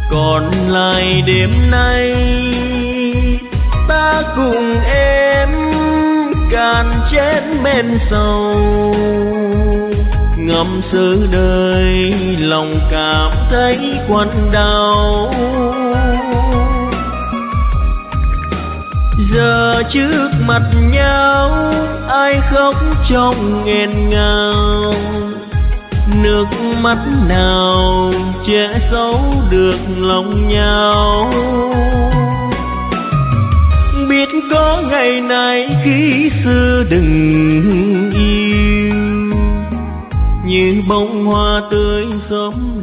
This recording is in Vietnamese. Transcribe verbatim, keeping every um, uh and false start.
còn lại đêm nay ta cùng em cạn chén men sầu, ngậm sự đời lòng cảm thấy quặn đau. Giờ trước mặt nhau ai khóc trong nghẹn ngào, nước mắt nào che giấu được lòng nhau. Biết có ngày này khi xưa đừng yêu, như bông hoa tươi sớm